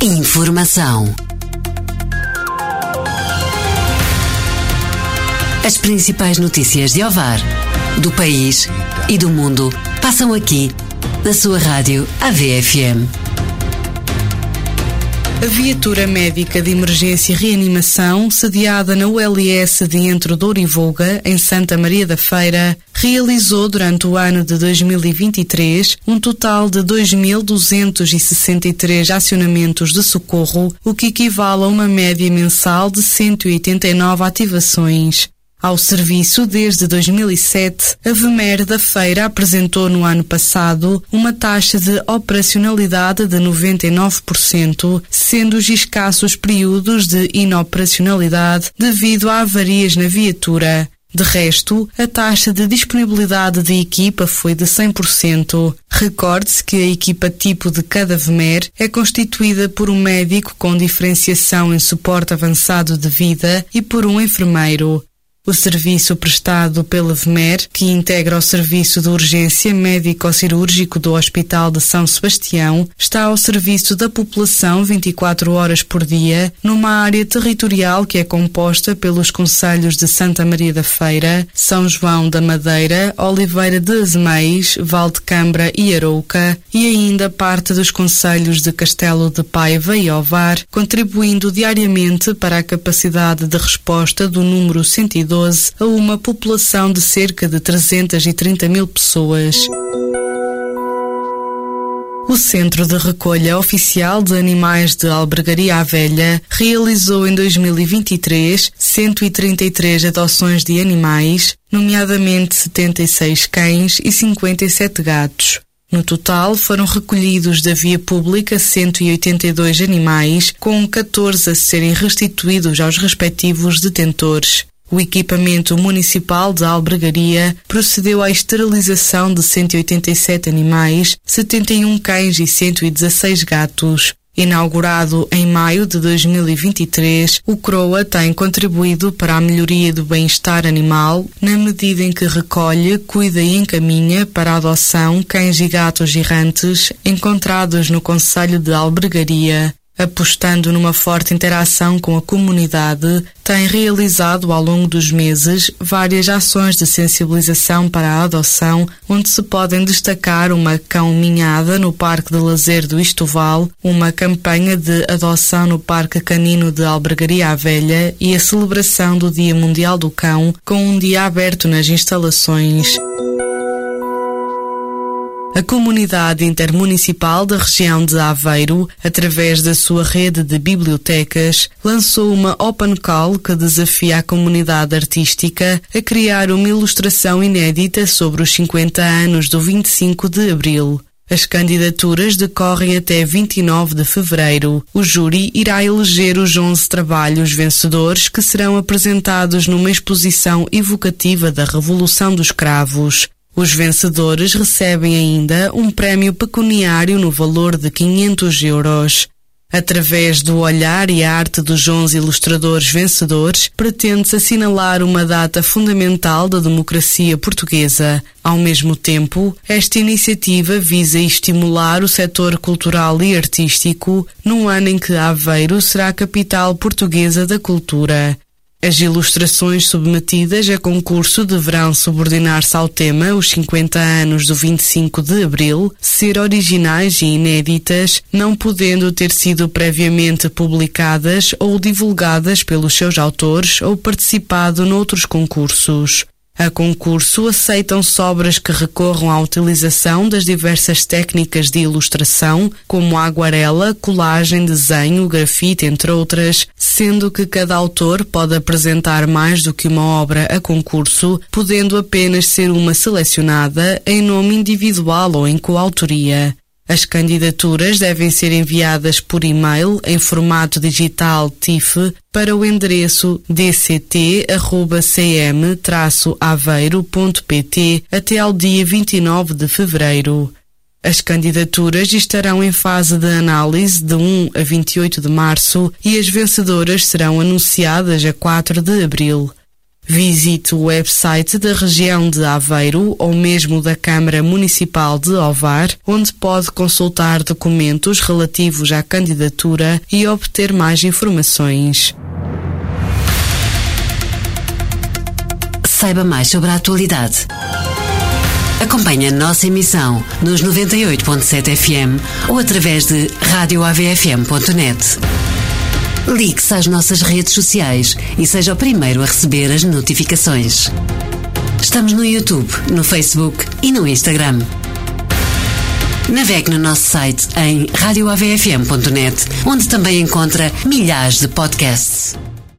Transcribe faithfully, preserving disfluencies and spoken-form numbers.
Informação. As principais notícias de Ovar, do país e do mundo passam aqui, na sua rádio A V F M. A viatura médica de emergência e reanimação, sediada na U L S de Entre Douro e Voga, em Santa Maria da Feira, realizou durante o ano de dois mil e vinte e três um total de dois mil duzentos e sessenta e três acionamentos de socorro, o que equivale a uma média mensal de cento e oitenta e nove ativações. Ao serviço desde dois mil e sete, a V M E R da Feira apresentou no ano passado uma taxa de operacionalidade de noventa e nove por cento, sendo os escassos períodos de inoperacionalidade devido a avarias na viatura. De resto, a taxa de disponibilidade de equipa foi de cem por cento. Recorde-se que a equipa tipo de cada V M E R é constituída por um médico com diferenciação em suporte avançado de vida e por um enfermeiro. O serviço prestado pela V M E R, que integra o Serviço de Urgência Médico-Cirúrgico do Hospital de São Sebastião, está ao serviço da população vinte e quatro horas por dia, numa área territorial que é composta pelos concelhos de Santa Maria da Feira, São João da Madeira, Oliveira de Azeméis, Valdecambra e Arouca, e ainda parte dos concelhos de Castelo de Paiva e Ovar, contribuindo diariamente para a capacidade de resposta do número cento e doze a uma população de cerca de trezentas e trinta mil pessoas. O Centro de Recolha Oficial de Animais de Albergaria à Velha realizou em dois mil e vinte e três cento e trinta e três adoções de animais, nomeadamente setenta e seis cães e cinquenta e sete gatos. No total, foram recolhidos da via pública cento e oitenta e dois animais, com catorze a serem restituídos aos respectivos detentores. O equipamento municipal de albergaria procedeu à esterilização de cento e oitenta e sete animais, setenta e um cães e cento e dezasseis gatos. Inaugurado em maio de dois mil e vinte e três, o CROA tem contribuído para a melhoria do bem-estar animal, na medida em que recolhe, cuida e encaminha para a adoção cães e gatos errantes encontrados no concelho de Albergaria. Apostando numa forte interação com a comunidade, tem realizado ao longo dos meses várias ações de sensibilização para a adoção, onde se podem destacar uma cão-minhada no Parque de Lazer do Istoval, uma campanha de adoção no Parque Canino de Albergaria à Velha e a celebração do Dia Mundial do Cão, com um dia aberto nas instalações. A Comunidade Intermunicipal da região de Aveiro, através da sua rede de bibliotecas, lançou uma Open Call que desafia a comunidade artística a criar uma ilustração inédita sobre os cinquenta anos do vinte e cinco de abril. As candidaturas decorrem até vinte e nove de fevereiro. O júri irá eleger os onze trabalhos vencedores que serão apresentados numa exposição evocativa da Revolução dos Cravos. Os vencedores recebem ainda um prémio pecuniário no valor de quinhentos euros. Através do olhar e a arte dos onze ilustradores vencedores, pretende-se assinalar uma data fundamental da democracia portuguesa. Ao mesmo tempo, esta iniciativa visa estimular o setor cultural e artístico num ano em que Aveiro será a capital portuguesa da cultura. As ilustrações submetidas a concurso deverão subordinar-se ao tema os cinquenta anos do vinte e cinco de abril, ser originais e inéditas, não podendo ter sido previamente publicadas ou divulgadas pelos seus autores ou participado noutros concursos. A concurso aceitam-se obras que recorram à utilização das diversas técnicas de ilustração, como a aguarela, colagem, desenho, grafite, entre outras, sendo que cada autor pode apresentar mais do que uma obra a concurso, podendo apenas ser uma selecionada em nome individual ou em coautoria. As candidaturas devem ser enviadas por e-mail em formato digital T I F para o endereço d c t arroba c m traço aveiro ponto p t até ao dia vinte e nove de fevereiro. As candidaturas estarão em fase de análise de um a vinte e oito de março e as vencedoras serão anunciadas a quatro de abril. Visite o website da região de Aveiro ou mesmo da Câmara Municipal de Ovar, onde pode consultar documentos relativos à candidatura e obter mais informações. Saiba mais sobre a atualidade. Acompanhe a nossa emissão nos noventa e oito ponto sete F M ou através de rádio A V F M ponto net. Ligue-se às nossas redes sociais e seja o primeiro a receber as notificações. Estamos no YouTube, no Facebook e no Instagram. Navegue no nosso site em rádio A V F M ponto net, onde também encontra milhares de podcasts.